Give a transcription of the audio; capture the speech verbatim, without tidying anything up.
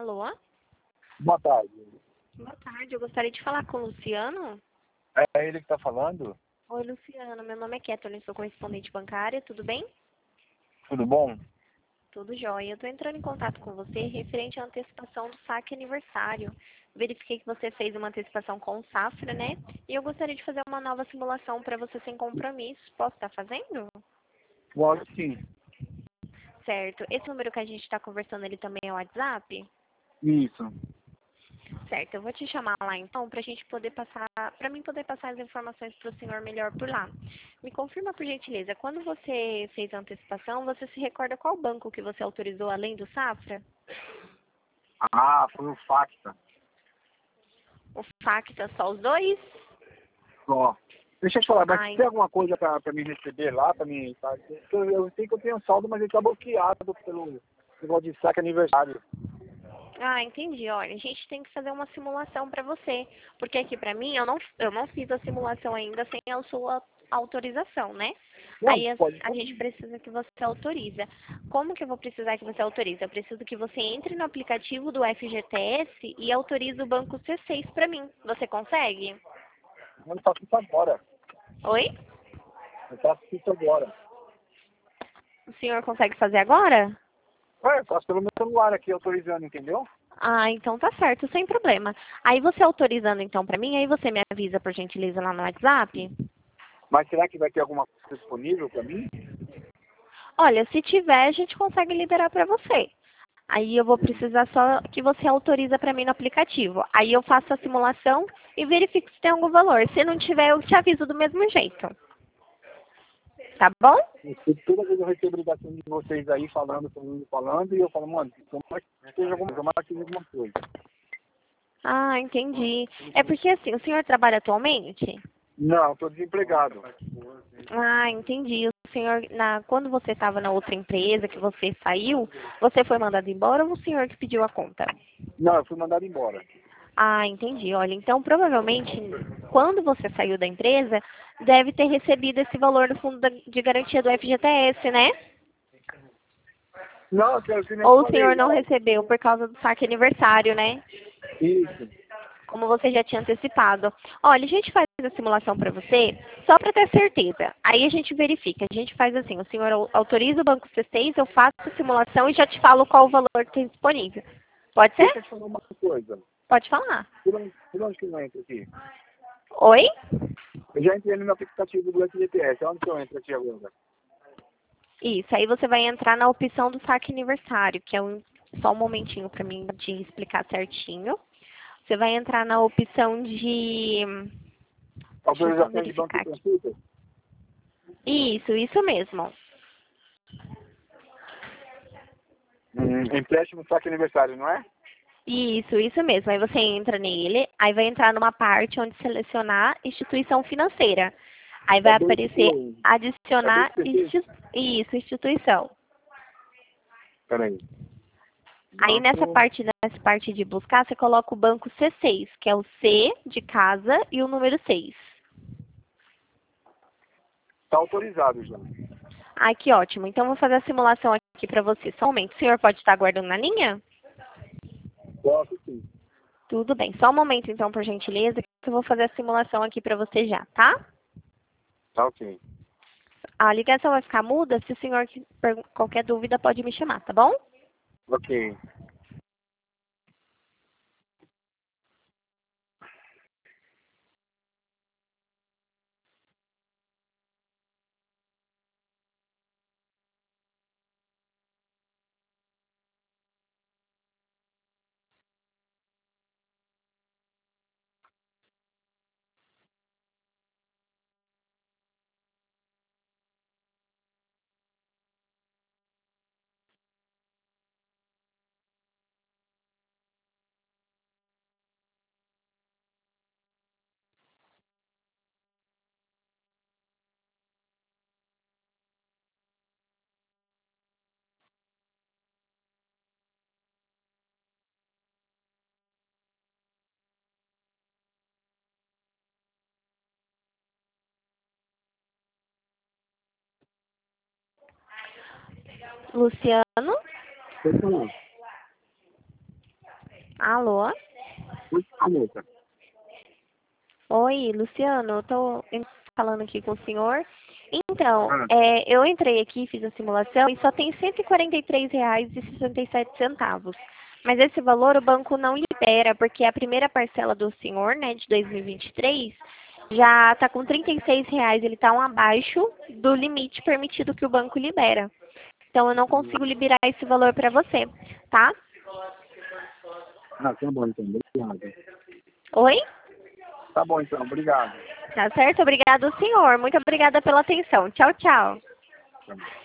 Alô? Boa tarde. Boa tarde, eu gostaria de falar com o Luciano. É ele que está falando? Oi, Luciano, meu nome é Kathleen, sou correspondente bancária, tudo bem? Tudo bom? Tudo jóia. Eu estou entrando em contato com você referente à antecipação do saque aniversário. Verifiquei que você fez uma antecipação com o Safra, né? E eu gostaria de fazer uma nova simulação para você sem compromisso. Posso estar fazendo? Pode sim. Certo. Esse número que a gente está conversando, ele também é o WhatsApp? Isso. Certo, eu vou te chamar lá então para a gente poder passar, para mim poder passar as informações para o senhor melhor por lá. Me confirma por gentileza, quando você fez a antecipação, você se recorda qual banco que você autorizou além do Safra? Ah, foi o Facta. O Facta, só os dois? Só. Deixa eu te falar, mas Ai, tem alguma coisa para me receber lá, para mim? Tá? Eu, eu sei que eu tenho saldo, mas ele está bloqueado pelo negócio de saque aniversário. ah, entendi. Olha, a gente tem que fazer uma simulação para você, porque aqui para mim eu não, eu não fiz a simulação ainda sem a sua autorização, né? Não, Aí a, pode a gente precisa que você autorize. Como que eu vou precisar que você autorize? Eu preciso que você entre no aplicativo do F G T S e autorize o banco C seis para mim. Você consegue? Eu faço isso agora. Oi? Eu faço isso agora. O senhor consegue fazer agora? É, eu faço pelo meu celular aqui, autorizando, entendeu? Ah, então tá certo, sem problema. Aí você autorizando então para mim, aí você me avisa por gentileza lá no WhatsApp? Mas será que vai ter alguma coisa disponível para mim? Olha, se tiver, a gente consegue liberar para você. Aí eu vou precisar só que você autoriza para mim no aplicativo. Aí eu faço a simulação e verifico se tem algum valor. Se não tiver, eu te aviso do mesmo jeito. Tá bom? E toda vez eu recebo ligação de vocês aí falando, falando, falando, e eu falo, mano, tomara que seja alguma, tomara que seja alguma coisa. Ah, entendi. É porque assim, o senhor trabalha atualmente? Não, estou desempregado. Ah, entendi. O senhor, na, quando você estava na outra empresa, que você saiu, você foi mandado embora ou o senhor que pediu a conta? Não, eu fui mandado embora. Ah, entendi. Olha, então provavelmente quando você saiu da empresa, deve ter recebido esse valor no fundo da- de garantia do F G T S, né? Não, eu que nem te Ou o falei, senhor não não. recebeu por causa do saque aniversário, né? Isso. Como você já tinha antecipado. Olha, a gente faz a simulação para você só para ter certeza. Aí a gente verifica. A gente faz assim, o senhor au- autoriza o banco C seis, eu faço a simulação e já te falo qual o valor que tem disponível. Pode ser? Deixa eu te falar uma coisa. Pode falar. Por onde, por onde que eu entro aqui? Oi? Eu já entrei no meu aplicativo do F G T S. Onde que eu entro aqui agora? Isso, aí você vai entrar na opção do saque aniversário, que é um, só um momentinho para mim te explicar certinho. Você vai entrar na opção de... Deixa eu só Autorização de banco verificar e aqui. consulta? Isso, isso mesmo. Hum, empréstimo saque aniversário, não é? Isso, isso mesmo. Aí você entra nele, aí vai entrar numa parte onde selecionar instituição financeira. Aí É vai dois, aparecer é dois adicionar P T? insti- isso, instituição. Peraí. Aí nessa Banco. parte, nessa parte de buscar, você coloca o banco C seis, que é o C de casa e o número seis. Tá autorizado já. Ai, que ótimo. Então, vou fazer a simulação aqui para você. Só um momento. O senhor pode estar aguardando na linha? Posso sim. Tudo bem. Só um momento, então, por gentileza, que eu vou fazer a simulação aqui para você já, tá? Tá ok. A ligação vai ficar muda. Se o senhor que- pergun- qualquer dúvida, pode me chamar, tá bom? Ok. Luciano? Pode falar. Alô? Oi, a moça. Oi, Luciano, eu tô falando aqui com o senhor. Então, Ah, é, eu entrei aqui, fiz a simulação e só tem cento e quarenta e três reais e sessenta e sete centavos. Mas esse valor o banco não libera, porque a primeira parcela do senhor, né, de dois mil e vinte e três, já está com trinta e seis reais, ele está um abaixo do limite permitido que o banco libera. Então, eu não consigo liberar esse valor para você, tá? ah, tá bom então, obrigado. Oi? Tá bom então, obrigado. Tá certo? Obrigado, senhor. Muito obrigada pela atenção. Tchau, tchau. Tá bom.